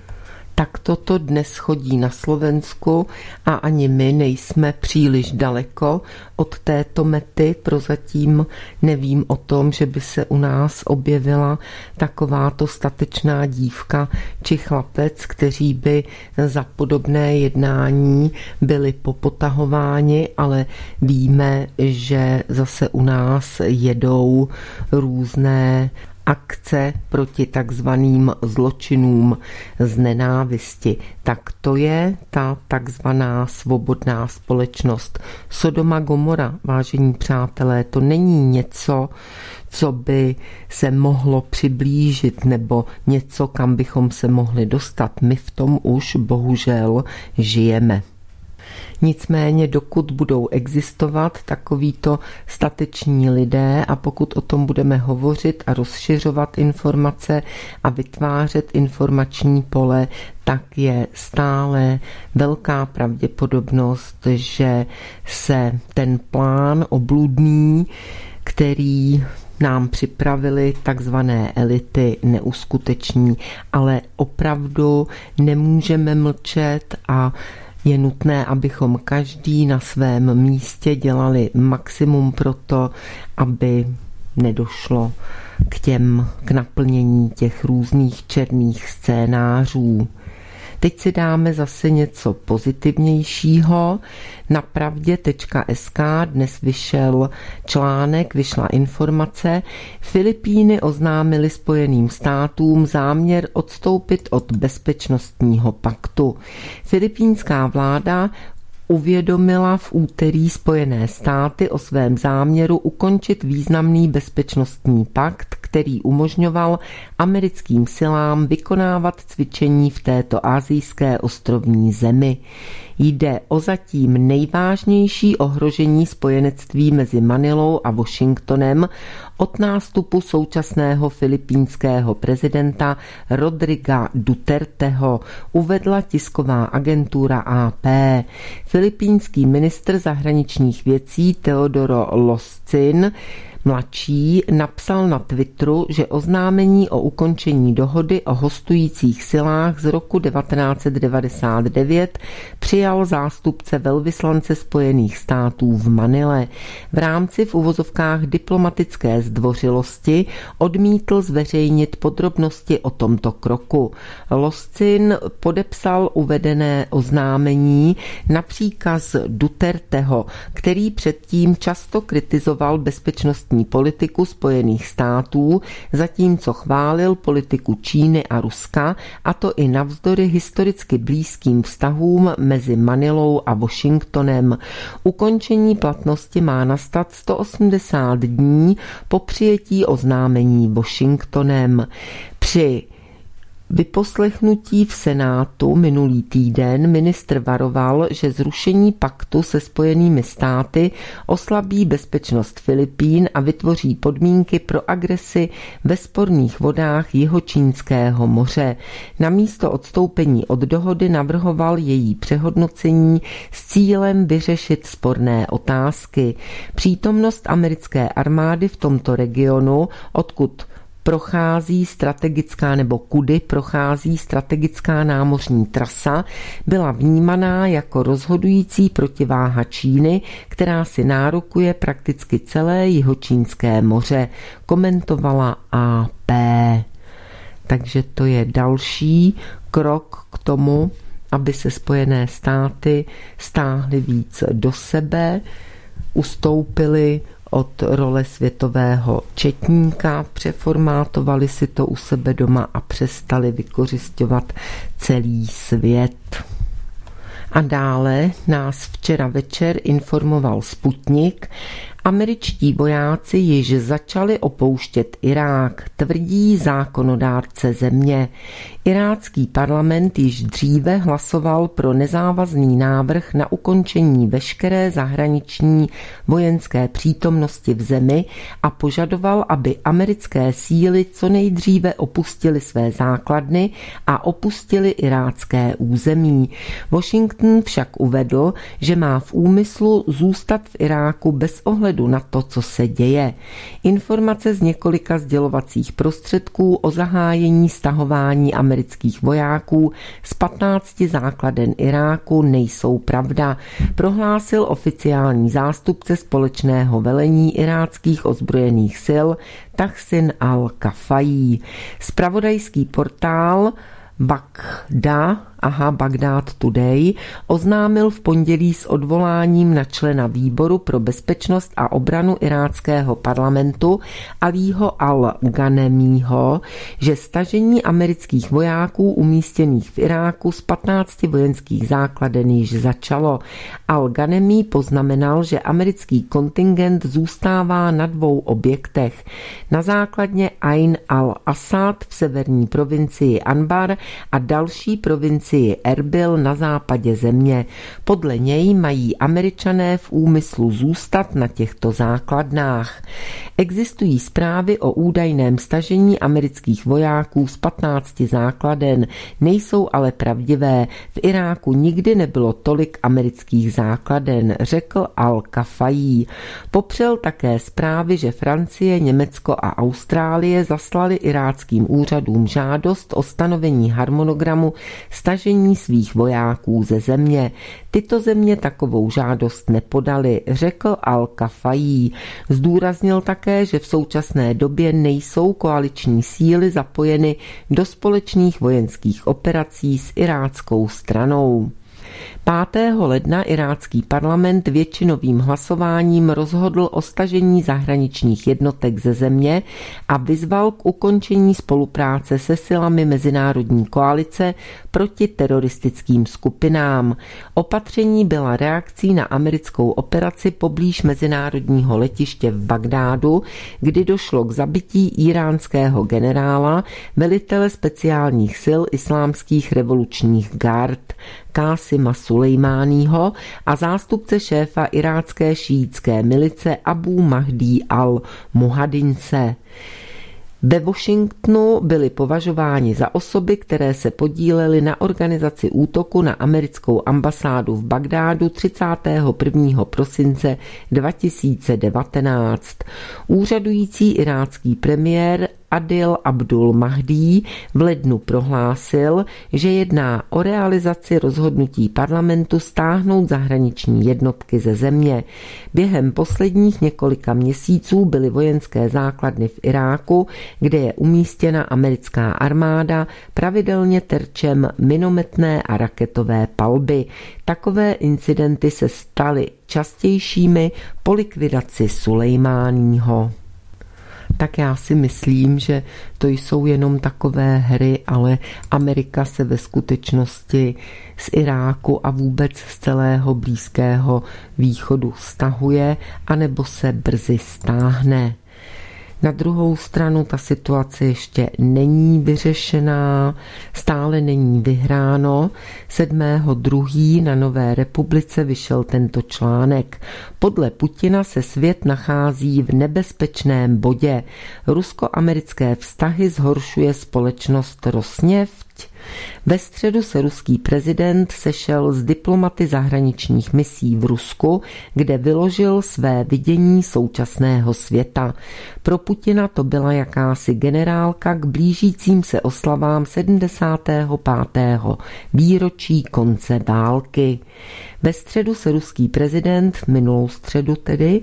Tak toto dnes chodí na Slovensku a ani my nejsme příliš daleko od této mety. Prozatím nevím o tom, že by se u nás objevila takováto statečná dívka či chlapec, kteří by za podobné jednání byli popotahováni, ale víme, že zase u nás jedou různé akce proti takzvaným zločinům z nenávisti. Tak to je ta takzvaná svobodná společnost. Sodoma Gomora, vážení přátelé, to není něco, co by se mohlo přiblížit nebo něco, kam bychom se mohli dostat. My v tom už bohužel žijeme. Nicméně dokud budou existovat takovýto stateční lidé a pokud o tom budeme hovořit a rozšiřovat informace a vytvářet informační pole, tak je stále velká pravděpodobnost, že se ten plán obludný, který nám připravili takzvané elity, neuskuteční, ale opravdu nemůžeme mlčet a je nutné, abychom každý na svém místě dělali maximum pro to, aby nedošlo k těm, k naplnění těch různých černých scénářů. Teď si dáme zase něco pozitivnějšího. Na pravdě tečka es ká dnes vyšel článek, vyšla informace. Filipíny oznámily Spojeným státům záměr odstoupit od bezpečnostního paktu. Filipínská vláda uvědomila v úterý Spojené státy o svém záměru ukončit významný bezpečnostní pakt, který umožňoval americkým silám vykonávat cvičení v této asijské ostrovní zemi. Jde o zatím nejvážnější ohrožení spojenectví mezi Manilou a Washingtonem od nástupu současného filipínského prezidenta Rodriga Duterteho, uvedla tisková agentura A P. Filipínský ministr zahraničních věcí Teodoro Loscin mladší napsal na Twitteru, že oznámení o ukončení dohody o hostujících silách z roku devatenáct set devadesát devět přijal zástupce velvyslance Spojených států v Manile. V rámci v uvozovkách diplomatické zdvořilosti odmítl zveřejnit podrobnosti o tomto kroku. Loscin podepsal uvedené oznámení na příkaz Duterteho, který předtím často kritizoval bezpečnostní bezpečnostní politiku Spojených států, zatímco chválil politiku Číny a Ruska, a to i navzdory historicky blízkým vztahům mezi Manilou a Washingtonem. Ukončení platnosti má nastat sto osmdesát dní po přijetí oznámení Washingtonem. Při vyposlechnutí v Senátu minulý týden ministr varoval, že zrušení paktu se Spojenými státy oslabí bezpečnost Filipín a vytvoří podmínky pro agresi ve sporných vodách Jihočínského moře. Namísto odstoupení od dohody navrhoval její přehodnocení s cílem vyřešit sporné otázky. Přítomnost americké armády v tomto regionu, odkud prochází strategická nebo kudy prochází strategická námořní trasa, byla vnímaná jako rozhodující protiváha Číny, která si nárokuje prakticky celé Jihočínské moře, komentovala A P. Takže to je další krok k tomu, aby se Spojené státy stáhly víc do sebe, ustoupily od role světového četníka, přeformátovali si to u sebe doma a přestali vykořisťovat celý svět. A dále nás včera večer informoval Sputnik. Američtí vojáci již začali opouštět Irák, tvrdí zákonodárce země. Irácký parlament již dříve hlasoval pro nezávazný návrh na ukončení veškeré zahraniční vojenské přítomnosti v zemi a požadoval, aby americké síly co nejdříve opustily své základny a opustily irácké území. Washington však uvedl, že má v úmyslu zůstat v Iráku bez ohledu na to, co se děje. Informace z několika sdělovacích prostředků o zahájení stahování amerických vojáků z patnácti základen Iráku nejsou pravda, prohlásil oficiální zástupce společného velení iráckých ozbrojených sil Tahsin al-Kafají. Zpravodajský portál Bagda, aha, Baghdad Today, oznámil v pondělí s odvoláním na člena výboru pro bezpečnost a obranu iráckého parlamentu Alího al-Ghanemího, že stažení amerických vojáků umístěných v Iráku z patnácti vojenských základen již začalo. Al-Ghanemí poznamenal, že americký kontingent zůstává na dvou objektech. Na základně Ain al-Asad v severní provincii Anbar a další provincii Erbil na západě země. Podle něj mají Američané v úmyslu zůstat na těchto základnách. Existují zprávy o údajném stažení amerických vojáků z patnácti základen, nejsou ale pravdivé. V Iráku nikdy nebylo tolik amerických základen, řekl al-Kafají. Popřel také zprávy, že Francie, Německo a Austrálie zaslali iráckým úřadům žádost o stanovení harmonogramu stažení svých vojáků ze země. Tyto země takovou žádost nepodaly, řekl al-Kafají. Zdůraznil také, že v současné době nejsou koaliční síly zapojeny do společných vojenských operací s iráckou stranou. pátého ledna irácký parlament většinovým hlasováním rozhodl o stažení zahraničních jednotek ze země a vyzval k ukončení spolupráce se silami mezinárodní koalice proti teroristickým skupinám. Opatření byla reakcí na americkou operaci poblíž mezinárodního letiště v Bagdádu, kdy došlo k zabití íránského generála, velitele speciálních sil islámských revolučních gard Kásima Sulejmáního a zástupce šéfa irácké šíitské milice Abu Mahdí al-Muhadince. Ve Washingtonu byli považováni za osoby, které se podílely na organizaci útoku na americkou ambasádu v Bagdádu třicátého prvního prosince dva tisíce devatenáct. Úřadující irácký premiér Adil Abdul Mahdí v lednu prohlásil, že jedná o realizaci rozhodnutí parlamentu stáhnout zahraniční jednotky ze země. Během posledních několika měsíců byly vojenské základny v Iráku, kde je umístěna americká armáda, pravidelně terčem minometné a raketové palby. Takové incidenty se staly častějšími po likvidaci Sulejmáního. tak já si myslím, že to jsou jenom takové hry, ale Amerika se ve skutečnosti z Iráku a vůbec z celého Blízkého východu stahuje, anebo se brzy stáhne. Na druhou stranu ta situace ještě není vyřešená, stále není vyhráno. sedmého druhého na Nové republice vyšel tento článek. Podle Putina se svět nachází v nebezpečném bodě. Rusko-americké vztahy zhoršuje společnost Rosneft. Ve středu se ruský prezident sešel s diplomaty zahraničních misí v Rusku, kde vyložil své vidění současného světa. Pro Putina to byla jakási generálka k blížícím se oslavám sedmdesátého pátého výročí konce války. Ve středu se ruský prezident, minulou středu tedy,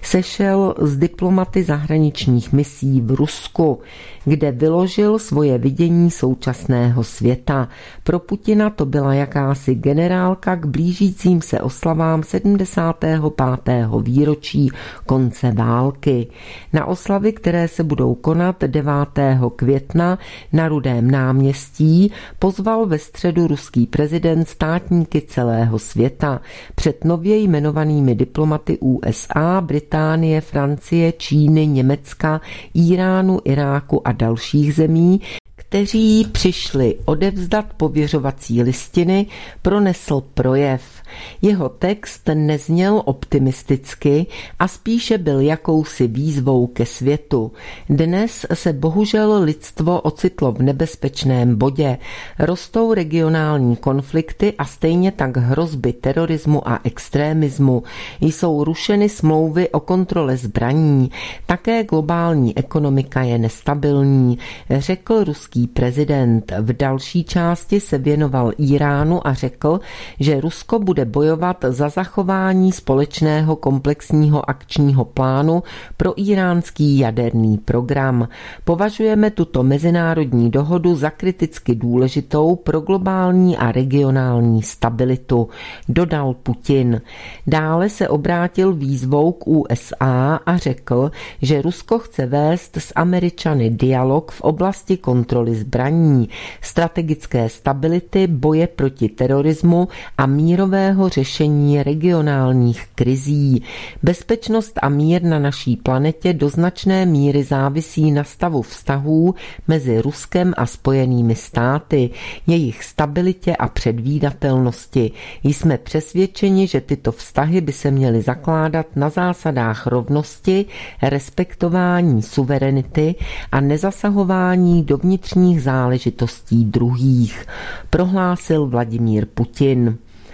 sešel s diplomaty zahraničních misí v Rusku, kde vyložil svoje vidění současného světa. Pro Putina to byla jakási generálka k blížícím se oslavám sedmdesátého pátého výročí konce války. Na oslavy, které se budou konat devátého května na Rudém náměstí, pozval ve středu ruský prezident státníky celého světa. Před nově jmenovanými diplomaty U S A, Británie, Francie, Číny, Německa, Íránu, Iráku a dalších zemí, kteří přišli odevzdat pověřovací listiny, pronesl projev. Jeho text nezněl optimisticky a spíše byl jakousi výzvou ke světu. Dnes se bohužel lidstvo ocitlo v nebezpečném bodě. Rostou regionální konflikty a stejně tak hrozby terorismu a extrémismu. Jsou rušeny smlouvy o kontrole zbraní. Také globální ekonomika je nestabilní, řekl ruský prezident. V další části se věnoval Íránu a řekl, že Rusko bude bojovat za zachování společného komplexního akčního plánu pro íránský jaderný program. Považujeme tuto mezinárodní dohodu za kriticky důležitou pro globální a regionální stabilitu, dodal Putin. Dále se obrátil výzvou k U S A a řekl, že Rusko chce vést s Američany dialog v oblasti kontroly zbraní, strategické stability, boje proti terorismu a mírového řešení regionálních krizí. Bezpečnost a mír na naší planetě do značné míry závisí na stavu vztahů mezi Ruskem a Spojenými státy, jejich stabilitě a předvídatelnosti. Jsme přesvědčeni, že tyto vztahy by se měly zakládat na zásadách rovnosti, respektování suverenity a nezasahování do vnitřních záležitostí druhých, prohlásil Vladimír Putin.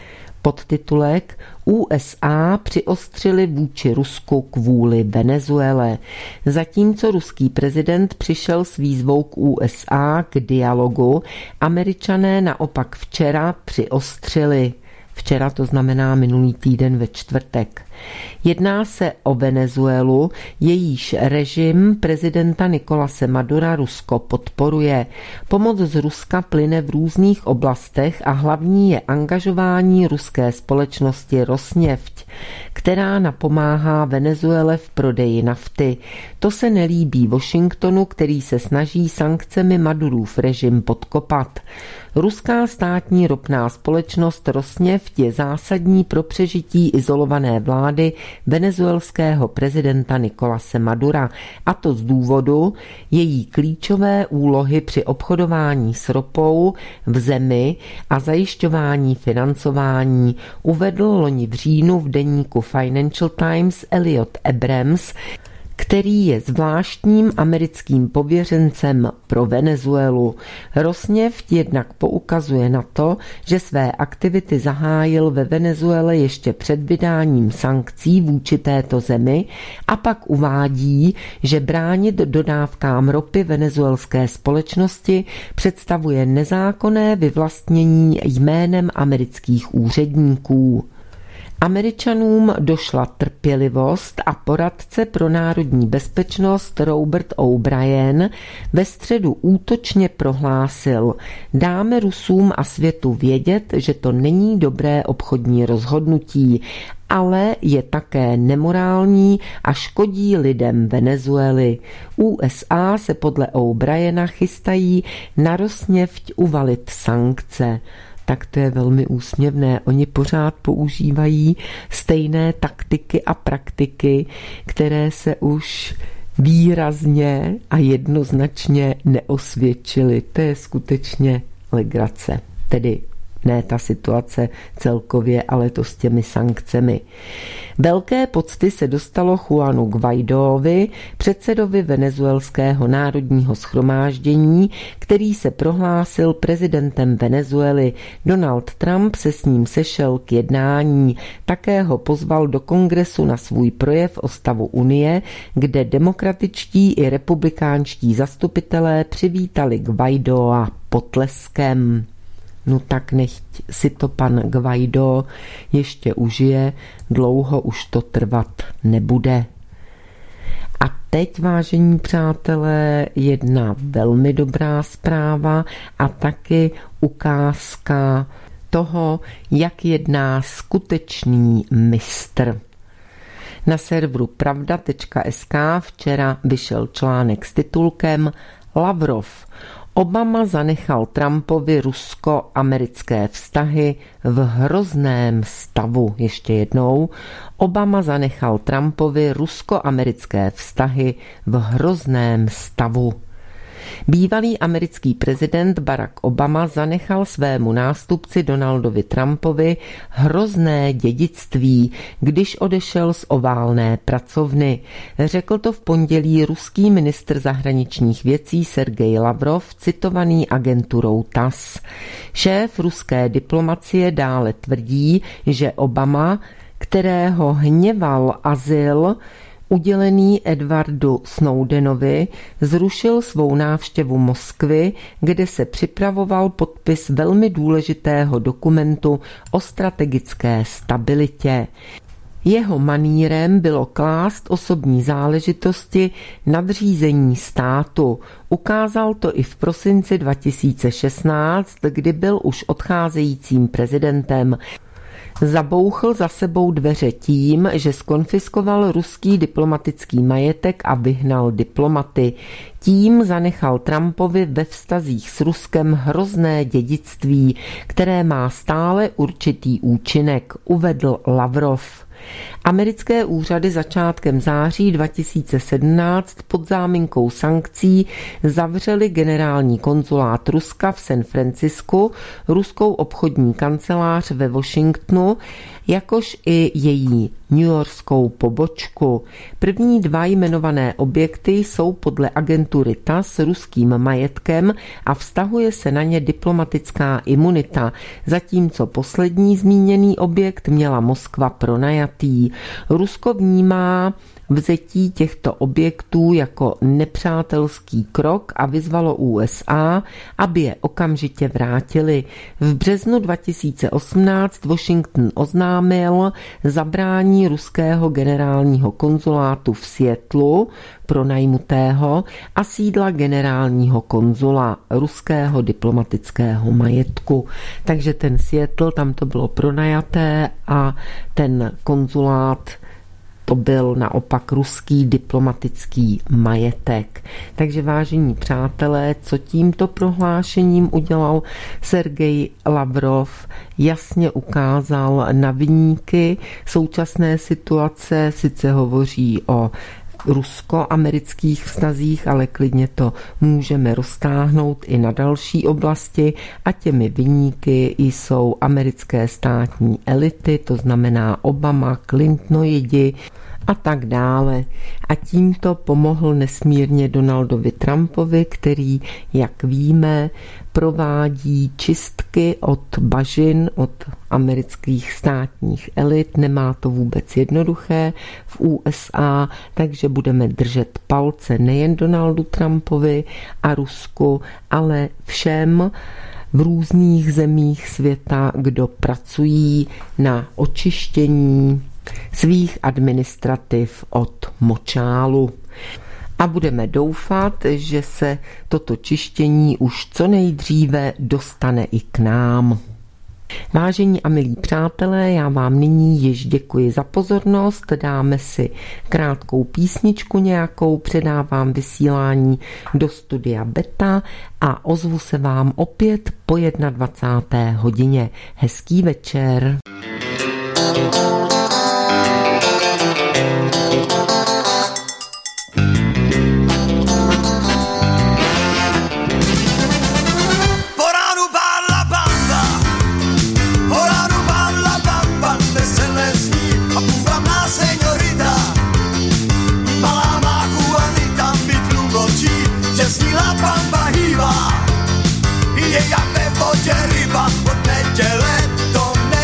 Podtitulek: U S A přiostřili vůči Rusku kvůli Venezuele. Zatímco ruský prezident přišel s výzvou k U S A k dialogu, Američané naopak včera přiostřili. Včera to znamená minulý týden ve čtvrtek. Jedná se o Venezuelu, jejíž režim prezidenta Nicolase Madura Rusko podporuje. Pomoc z Ruska plyne v různých oblastech a hlavní je angažování ruské společnosti Rosneft, která napomáhá Venezuele v prodeji nafty. To se nelíbí Washingtonu, který se snaží sankcemi Madurův režim podkopat. Ruská státní ropná společnost Rosneft je zásadní pro přežití izolované vlády venezuelského prezidenta Nicolase Madura, a to z důvodu její klíčové úlohy při obchodování s ropou v zemi a zajišťování financování, uvedl loni v říjnu v deníku Financial Times Elliot Abrams, který je zvláštním americkým pověřencem pro Venezuelu. Rosneft jednak poukazuje na to, že své aktivity zahájil ve Venezuele ještě před vydáním sankcí vůči této zemi a pak uvádí, že bránit dodávkám ropy venezuelské společnosti představuje nezákonné vyvlastnění jménem amerických úředníků. Američanům došla trpělivost a poradce pro národní bezpečnost Robert O'Brien ve středu útočně prohlásil: dáme Rusům a světu vědět, že to není dobré obchodní rozhodnutí, ale je také nemorální a škodí lidem Venezuely. U S A se podle O'Briena chystají na Rosneft uvalit sankce. Tak to je velmi úsměvné. Oni pořád používají stejné taktiky a praktiky, které se už výrazně a jednoznačně neosvědčily. To je skutečně legrace. Tedy ne ta situace celkově, ale to s těmi sankcemi. Velké pocty se dostalo Juanu Guaidovi, předsedovi venezuelského národního shromáždění, který se prohlásil prezidentem Venezuely. Donald Trump se s ním sešel k jednání. Také ho pozval do kongresu na svůj projev o stavu Unie, kde demokratičtí i republikánští zastupitelé přivítali Guaidoa potleskem. No tak nechť si to pan Guaido ještě užije, dlouho už to trvat nebude. A teď, vážení přátelé, jedna velmi dobrá zpráva a taky ukázka toho, jak jedná skutečný mistr. Na serveru pravda tečka es ká včera vyšel článek s titulkem Lavrov. Obama zanechal Trumpovi rusko-americké vztahy v hrozném stavu. Ještě jednou. Obama zanechal Trumpovi rusko-americké vztahy v hrozném stavu. Bývalý americký prezident Barack Obama zanechal svému nástupci Donaldovi Trumpovi hrozné dědictví, když odešel z oválné pracovny. Řekl to v pondělí ruský ministr zahraničních věcí Sergej Lavrov, citovaný agenturou T A S S. Šéf ruské diplomacie dále tvrdí, že Obama, kterého hněval azyl udělený Edwardu Snowdenovi, zrušil svou návštěvu Moskvy, kde se připravoval podpis velmi důležitého dokumentu o strategické stabilitě. Jeho manýrem bylo klást osobní záležitosti nadřízení státu. Ukázal to i v prosinci dva tisíce šestnáct, kdy byl už odcházejícím prezidentem. Zabouchl za sebou dveře tím, že zkonfiskoval ruský diplomatický majetek a vyhnal diplomaty. Tím zanechal Trumpovi ve vztazích s Ruskem hrozné dědictví, které má stále určitý účinek, uvedl Lavrov. Americké úřady začátkem září dva tisíce sedmnáct pod záminkou sankcí zavřely generální konzulát Ruska v San Francisku, ruskou obchodní kancelář ve Washingtonu, jakož i její newyorskou pobočku. První dva jmenované objekty jsou podle agentury T A S S ruským majetkem a vztahuje se na ně diplomatická imunita, zatímco poslední zmíněný objekt měla Moskva pronajatý. Rusko vnímá vzetí těchto objektů jako nepřátelský krok a vyzvalo U S A, aby je okamžitě vrátili. V březnu dva tisíce osmnáct Washington oznámil zabrání ruského generálního konzulátu v Seattlu pronajmutého a sídla generálního konzula ruského diplomatického majetku. Takže ten Seattle, tam to bylo pronajaté a ten konzulát to byl naopak ruský diplomatický majetek. Takže vážení přátelé, co tímto prohlášením udělal Sergej Lavrov, jasně ukázal na viníky současné situace, sice hovoří o rusko-amerických vztazích, ale klidně to můžeme roztáhnout i na další oblasti a těmi viníky jsou americké státní elity, to znamená Obama, Clintonoidi a tak dále. A tímto pomohl nesmírně Donaldovi Trumpovi, který, jak víme, provádí čistky od bažin, od amerických státních elit. Nemá to vůbec jednoduché v U S A, takže budeme držet palce nejen Donaldu Trumpovi a Rusku, ale všem v různých zemích světa, kdo pracují na očištění svých administrativ od močálu. A budeme doufat, že se toto čištění už co nejdříve dostane i k nám. Vážení a milí přátelé, já vám nyní již děkuji za pozornost, dáme si krátkou písničku nějakou, předávám vysílání do studia Beta a ozvu se vám opět po dvacáté jedné hodině. Hezký večer.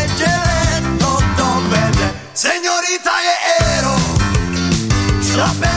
Señorita je Ero, šlape